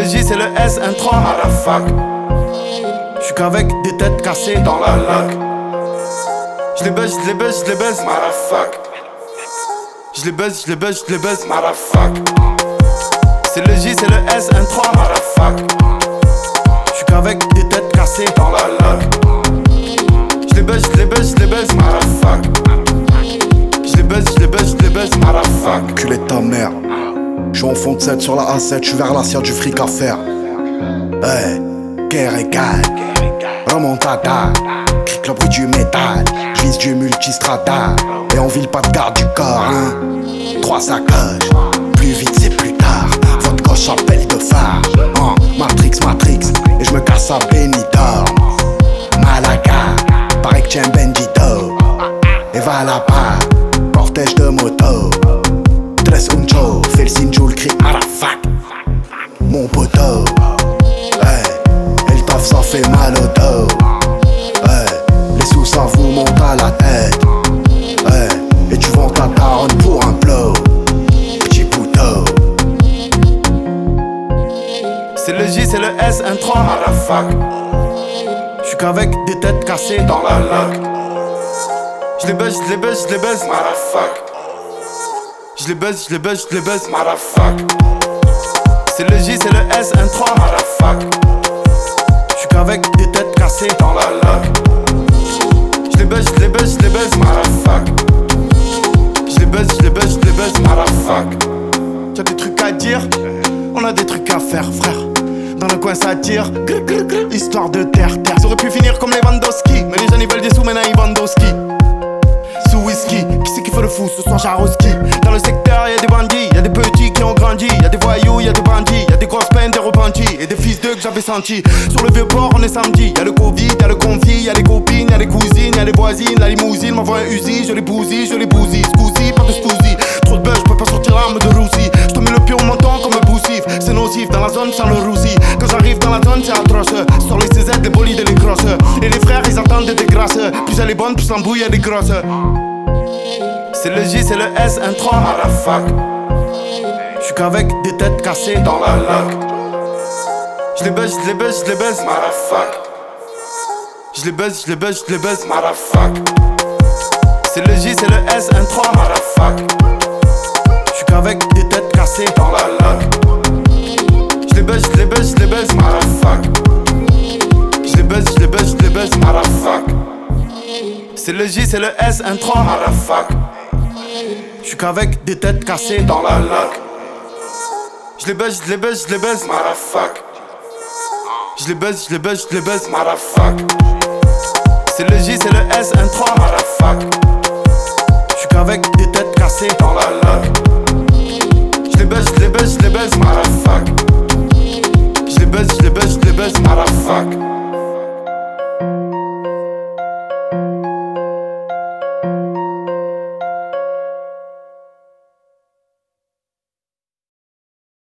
J, c'est le S, un 3. Motherfuck, J'suis qu'avec des têtes cassées. dans la lac. J'les baise, j'les baise, j'les baise. Motherfuck, J'les baise, j'les baise, j'les baise. motherfuck, C'est le J, c'est le S, un 3. motherfuck, J'suis qu'avec des têtes cassées. dans la lac. J'les baise, j'les baise, j'les baise. Motherfuck, J'les baise, j'les baise, j'les baise. motherfuck, Culé de ta mère. J'suis en fond de 7 sur la A7, j'suis vers l'assiette du fric à faire. Hey, guerre égale, remontada, clique le bruit du métal, j'vise du multistrada, et on vile pas de garde du corps, hein. 3 sacoches, plus vite c'est plus tard, votre gauche appelle de phare, Matrix, Matrix, et j'me casse à Benidorm, Malaga, paraît que t'aimes Bendito, et va là-bas, cortège de moto. Tres uncho, fais le signe, joue le cri Arafat. Mon poteau, hey, et le taf ça fait mal au dos. Hey, les sous ça vous monte à la tête. Hey, et tu vends ta daronne pour un blow. Petit poteau. C'est le J, c'est le S, un 3. motherfuck, J'suis qu'avec des têtes cassées. dans la lac. J'les baise, j'les baise, j'les baise. Motherfuck, J'les baise, j'les baise, j'les baise. motherfuck, C'est le J, c'est le S, un 3. motherfuck, J'suis qu'avec des têtes cassées. dans la lac. J'les baise, j'les baise, j'les baise. Motherfuck, J'les baise, j'les baise, j'les baise. motherfuck, T'as des trucs à dire, on a des trucs à faire, frère. Dans le coin ça tire, grr, grr, grr, histoire de terre. Ça aurait pu finir comme les Lewandowski, mais les jeunes ils veulent des sous, maintenant ils vendent au ski. Sous whisky, qui c'est qui fait le fou ce soir Jaroski? Dans le secteur y'a des bandits, y'a des petits qui ont grandi, y'a des voyous, y'a des bandits, y'a des grosses peines, des repentis, et des fils d'eux que j'avais sentis. Sur le vieux port on est samedi, y'a le Covid, y'a le conflit, y'a les copines, y'a les cousines, y'a les voisines, la limousine m'envoie un Uzi, je les bousille, scousi, pas de scousi. Trop de buzz, j'peux pas sortir l'arme de Roussi. J'te mets le pied au menton comme un poussif, c'est nocif dans la zone sans le roussi. Quand j'arrive dans la zone c'est atroce, sur les CZ, les bolides et les grosses. Et les frères ils attendent des grâces, plus elle est bonne, plus l'embrouille elle est grosse. C'est le J, c'est le S, un 3. motherfuck, J'suis qu'avec des têtes cassées. dans la lac. J'les baise, j'les baise, j'les baise. Motherfuck, J'les baise, j'les baise, j'les baise. motherfuck, C'est le J, c'est le S, un 3. motherfuck, J'suis qu'avec des têtes cassées. dans la lac. J'les baise, j'les baise, j'les baise. Motherfuck, J'les baise, j'les baise, j'les baise. motherfuck, C'est le J, c'est le S, un 3. motherfuck, J'suis qu'avec des têtes cassées. dans la lac. J'les baise, j'les baise, j'les baise. Motherfuck, J'les baise, j'les baise, j'les baise. motherfuck, C'est le J, c'est le S, un 3. motherfuck, J'suis qu'avec des têtes cassées. dans la lac. J'les baise, j'les baise, j'les baise. Motherfuck, J'les baise, j'les baise, j'les baise. motherfuck,